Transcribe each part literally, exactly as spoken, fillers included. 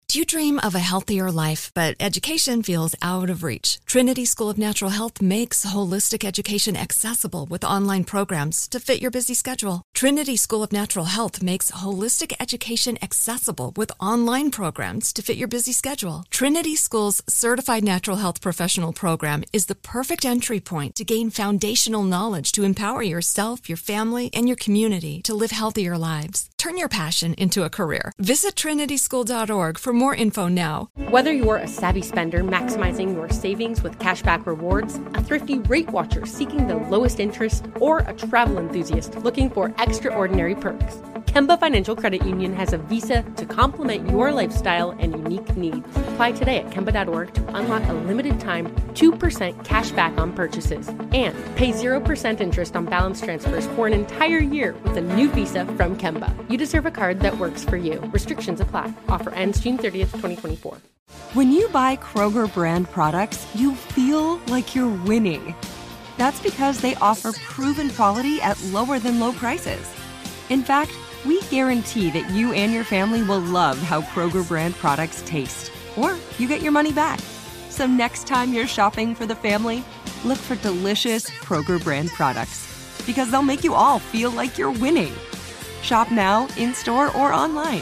Do you dream of a healthier life, but education feels out of reach? Trinity School of Natural Health makes holistic education accessible with online programs to fit your busy schedule. Trinity School of Natural Health makes holistic education accessible with online programs to fit your busy schedule. Trinity School's Certified Natural Health Professional Program is the perfect entry point to gain foundational knowledge to empower yourself, your family, and your community to live healthier lives. Turn your passion into a career. Visit trinity school dot org for more info now. Whether you're a savvy spender maximizing your savings with cashback rewards, a thrifty rate watcher seeking the lowest interest, or a travel enthusiast looking for extraordinary perks, Kemba Financial Credit Union has a visa to complement your lifestyle and unique needs. Apply today at kemba dot org to unlock a limited time two percent cash back on purchases and pay zero percent interest on balance transfers for an entire year with a new visa from Kemba. You deserve a card that works for you. Restrictions apply. Offer ends June thirtieth, twenty twenty-four. When you buy Kroger brand products, you feel like you're winning. That's because they offer proven quality at lower than low prices. In fact, we guarantee that you and your family will love how Kroger brand products taste, or you get your money back. So next time you're shopping for the family, look for delicious Kroger brand products, because they'll make you all feel like you're winning. Shop now, in-store, or online.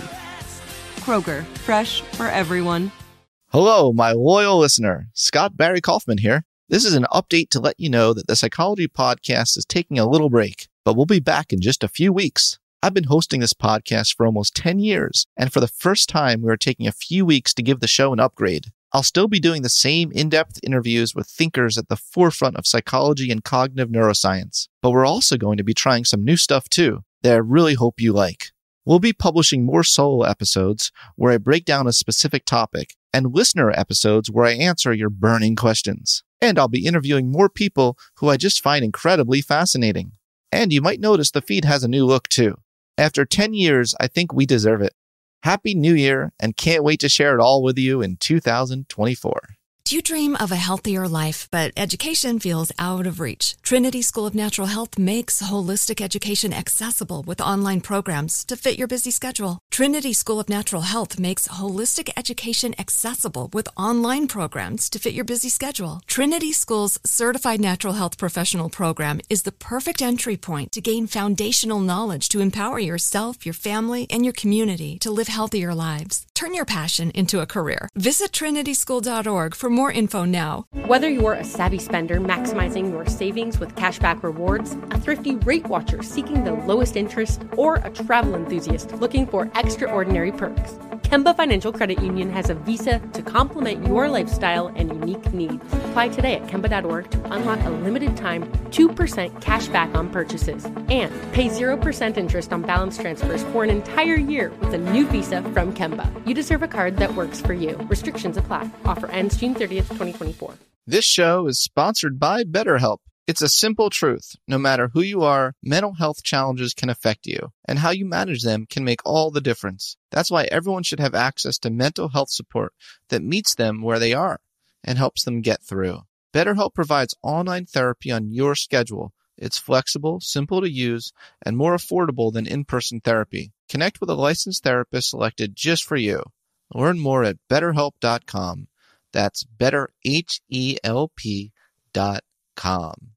Kroger, fresh for everyone. Hello, my loyal listener. Scott Barry Kaufman here. This is an update to let you know that the Psychology Podcast is taking a little break, but we'll be back in just a few weeks. I've been hosting this podcast for almost ten years, and for the first time, we are taking a few weeks to give the show an upgrade. I'll still be doing the same in-depth interviews with thinkers at the forefront of psychology and cognitive neuroscience, but we're also going to be trying some new stuff too that I really hope you like. We'll be publishing more solo episodes where I break down a specific topic, and listener episodes where I answer your burning questions. And I'll be interviewing more people who I just find incredibly fascinating. And you might notice the feed has a new look too. After ten years, I think we deserve it. Happy New Year, and can't wait to share it all with you in two thousand twenty-four. Do you dream of a healthier life, but education feels out of reach? Trinity School of Natural Health makes holistic education accessible with online programs to fit your busy schedule. Trinity School of Natural Health makes holistic education accessible with online programs to fit your busy schedule. Trinity School's Certified Natural Health Professional Program is the perfect entry point to gain foundational knowledge to empower yourself, your family, and your community to live healthier lives. Turn your passion into a career. Visit trinity school dot org for more info now. Whether you're a savvy spender maximizing your savings with cashback rewards, a thrifty rate watcher seeking the lowest interest, or a travel enthusiast looking for extraordinary perks, Kemba Financial Credit Union has a visa to complement your lifestyle and unique needs. Apply today at kemba dot org to unlock a limited time two percent cash back on purchases and pay zero percent interest on balance transfers for an entire year with a new visa from Kemba. You deserve a card that works for you. Restrictions apply. Offer ends June thirtieth, twenty twenty-four. This show is sponsored by BetterHelp. It's a simple truth. No matter who you are, mental health challenges can affect you, and how you manage them can make all the difference. That's why everyone should have access to mental health support that meets them where they are and helps them get through. BetterHelp provides online therapy on your schedule. It's flexible, simple to use, and more affordable than in-person therapy. Connect with a licensed therapist selected just for you. Learn more at better help dot com. That's better H E L P dot com.